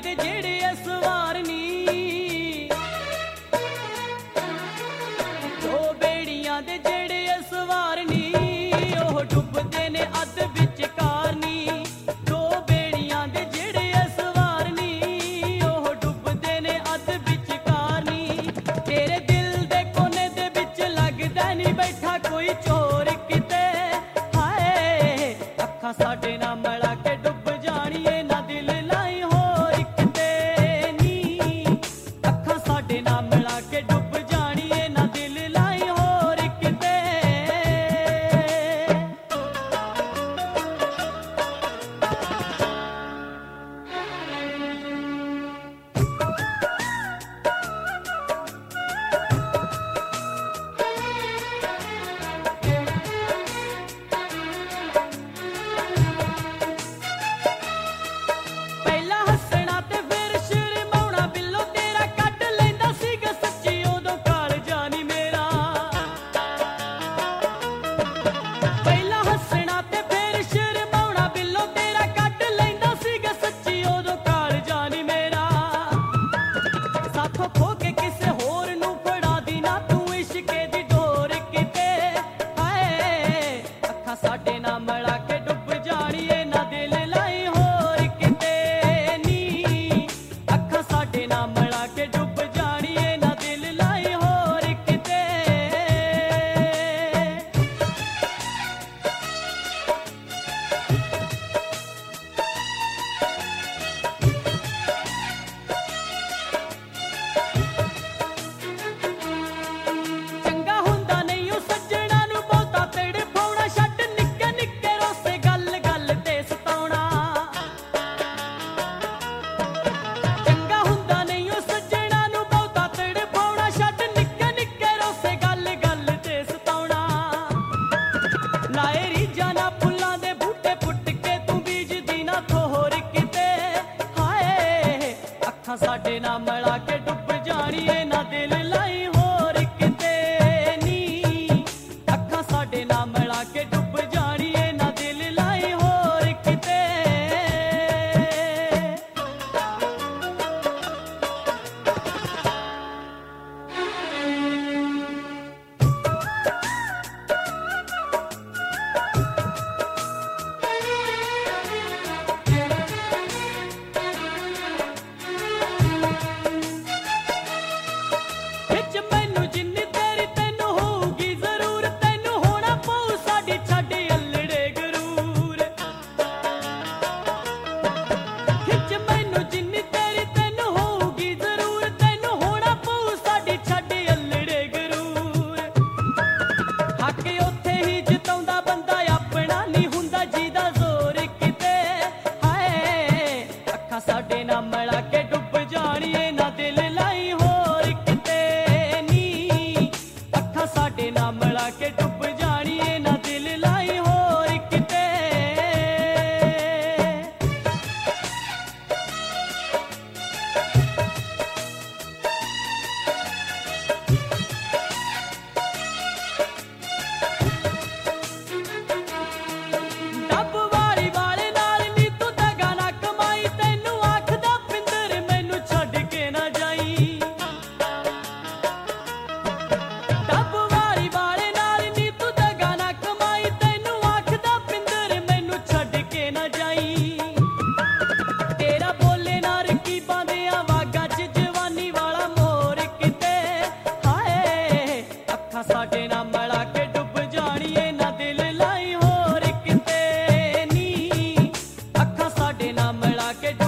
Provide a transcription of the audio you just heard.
ਦੇ ਜਿਹੜੇ ਅਸਵਾਰ ਨੀ, ਦੋ ਬੇੜੀਆਂ ਦੇ ਜਿਹੜੇ ਅਸਵਾਰ ਨੀ, ਉਹ ਡੁੱਬਦੇ ਨੇ ਅੱਧ ਵਿਚਕਾਰ ਨੀ। ਦੋ ਬੇੜੀਆਂ ਦੇ ਜਿਹੜੇ ਅਸਵਾਰ ਨੀ, ਉਹ ਡੁੱਬਦੇ ਨੇ ਅੱਧ ਵਿਚਕਾਰ ਨੀ। ਤੇਰੇ ਦਿਲ ਦੇ ਕੋਨੇ ਦੇ ਵਿੱਚ ਲੱਗਦਾ ਨੀ ਬੈਠਾ ਕੋਈ ਚੋਰ ਕਿਤੇ, ਹਾਏ ਅੱਖਾਂ ਸਾਡੇ ਨਾਲ ਮਿਲਾ ਕੇ ਡੁੱਬ ਜਾਣੀਏ ਨਾ ਦਿਲ ਲਾਈ ਹੋਰ ਕਿਤੇ ਨੀ। ਅੱਖਾਂ ਸਾਡੇ ਨਾਲ ਮਿਲਾ ਕੇ ਡੁੱਬ ਜਾਣੀਏ ਨਾ ਦਿਲ ਲਾਈ ਹੋਰ ਕਿਤੇ। ਪਹਿਲਾਂ ਹੱਸਣਾ ਤੇ ਫਿਰ ਸ਼ਰਮਾਉਣਾ, ਬਿੱਲੋ ਤੇਰਾ ਕੱਢ ਲੈਂਦਾ ਸੀਗਾ ਸੱਚੀ ਉਦੋਂ ਕਾਲਜਾ ਨੀ ਮੇਰਾ। ਪਹਿਲਾਂ ਹੱਸਣਾ ਤੇ ਫਿਰ ਸ਼ਰਮਾਉਣਾ, ਬਿੱਲੋ ਤੇਰਾ ਕੱਢ ਲੈਂਦਾ ਸੀਗਾ ਸੱਚੀ ਉਦੋਂ ਕਾਲਜਾ ਨੀ ਮੇਰਾ। ਸਾਥੋਂ ਖੋ ਕੇ ਕਿਸੇ ਹੋਰ ਨੂੰ ਫੜਾ ਦੀ ਨਾ ਤੂੰ ਇਸ਼ਕੇ ਦੀ ਡੋਰ ਕਿਤੇ, ਹਾਏ ਅੱਖਾਂ ਸਾਡੇ ਨਾਲ ਮਿਲਾ ਕੇ ਡੁੱਬ ਜਾਣੀਏ ਨਾ ਦਿਲ ਲਾਈ ਹੋਰ ਕਿਤੇ ਨੀ। ਅੱਖਾਂ ਸਾਡੇ ਨਾਲ ਮਿਲਾ ਕੇ ਡੁੱਬ ਜਾਣੀਏ ਨਾ ਦਿਲ ਲਾਈ ਹੋਰ ਕਿਤੇ। ਚੰਗਾ ਹੁੰਦਾ ਨਹੀਂ ਉਹ ਸੱਜਣਾ ਨੂੰ ਬਹੁਤਾ ਤੜਫਾਉਣਾ, ਛੱਡ ਨਿੱਕੇ ਨਿੱਕੇ ਰੋਸੇ ਗੱਲ ਗੱਲ ਤੇ ਸਤਾਉਣਾ। ਚੰਗਾ ਹੁੰਦਾ ਨਹੀਂ ਉਹ ਸੱਜਣਾ ਨੂੰ ਬਹੁਤਾ ਤੜਫਾਉਣਾ, ਛੱਡ ਨਿੱਕੇ ਨਿੱਕੇ ਰੋਸੇ ਗੱਲ ਗੱਲ ਤੇ ਸਤਾਉਣਾ। ਲਾਏ ਰੀਝਾਂ ਨਾ ਫੁੱਲਾਂ ਦੇ ਬੂਟੇ ਪੁੱਟ ਕੇ ਤੂੰ ਬੀਜਦੀ ਨਾ ਥੋਰ ਕਿਤੇ, ਹਾਏ ਅੱਖਾਂ ਸਾਡੇ ਨਾਲ ਮਿਲਾ ਕੇ ਡੁੱਬ ਜਾਣੀਏ ਨਾ ਦਿਲ ਲਾਈ ਹੋਰ ਕਿਤੇ ਨੀ। ਅੱਖਾਂ ਸਾਡੇ ਨਾਲ ਮਿਲਾ ਕੇ ਡੁੱਬ ਜਾਣੀਏ ਨਾ ਦਿਲ ਲਾਈ ਹੋਰ ਕਿਤੇ। ਵਿੱਚ ਮੈਨੂੰ ਜਿੰਨੀ ਤੇਰੀ ਤੈਨੂੰ ਹੋਊਗੀ ਜ਼ਰੂਰ, ਤੈਨੂੰ ਹੋਣਾ ਪਊ ਸਾਡੀ ਛੱਡ ਅੱਲੜੇ ਗਰੂਰ। ਵਿੱਚ ਮੈਨੂੰ ਜਿੰਨੀ ਤੇਰੀ ਤੈਨੂੰ ਹੋਊਗੀ ਜ਼ਰੂਰ, ਤੈਨੂੰ ਹੋਣਾ ਪਊ ਸਾਡੀ ਛੱਡ ਅੱਲੜੇ ਗਰੂਰ। ਹੱਕ ਉੱਥੇ ਹੀ ਜਿਤਾਉਂਦਾ ਬੰਦਾ ਆਪਣਾ ਨਹੀਂ ਹੁੰਦਾ ਜਿਹਦਾ ਜ਼ੋਰ ਕਿਤੇ, ਹਾਏ ਅੱਖਾਂ ਸਾਡੇ ਨਾਲ ਮਿਲਾ ਕੇ ਡੁੱਬ ਜਾਣੀਏ ਨਾ ਦਿਲ ਲਾਈ ਹੋਰ ਕਿਤੇ ਨੀ। ਅੱਖਾਂ ਸਾਡੇ ਨਾਲ ਮਿਲਾ ਕੇ ਡੁੱਬ ਜਾਣੀਏ ਨਾ ਦਿਲ ਲਾਈ ਹੋਰ ਕਿਤੇ। ਡੱਬ ਵਾਲੀ ਵਾਲੇ ਨਾਲ ਨੀ ਤੂੰ ਦਗਾ ਨਾ ਕਮਾਈ, ਤੈਨੂੰ ਆਖਦਾ ਪਿੰਦਰ ਮੈਨੂੰ ਛੱਡ ਕੇ ਨਾ ਜਾਈ। ਡੱਬ ਵਾਲੀ ਵਾਲੇ ਨਾਲ ਨੀ ਤੂੰ ਦਗਾ ਨਾ ਕਮਾਈ, ਤੈਨੂੰ ਆਖਦਾ ਪਿੰਦਰ ਮੈਨੂੰ ਛੱਡ ਕੇ ਨਾ ਜਾਈ। ਤੇਰਾ ਬੋਲੇ ਨਾ ਰਕੀਬਾਂ ਦੇ ਆਵਾਜ਼ਾਂ 'ਚ ਜਵਾਨੀ ਵਾਲਾ ਮੋਰ ਕਿਤੇ, ਹਾਏ ਅੱਖਾਂ ਸਾਡੇ ਨਾਲ ਮਿਲਾ ਕੇ ਡੁੱਬ ਜਾਣੀਏ ਨਾ ਦਿਲ ਲਾਈ ਹੋਰ ਕਿਤੇ ਨੀ। ਅੱਖਾਂ ਸਾਡੇ ਨਾਲ ਮਿਲਾ ਕੇ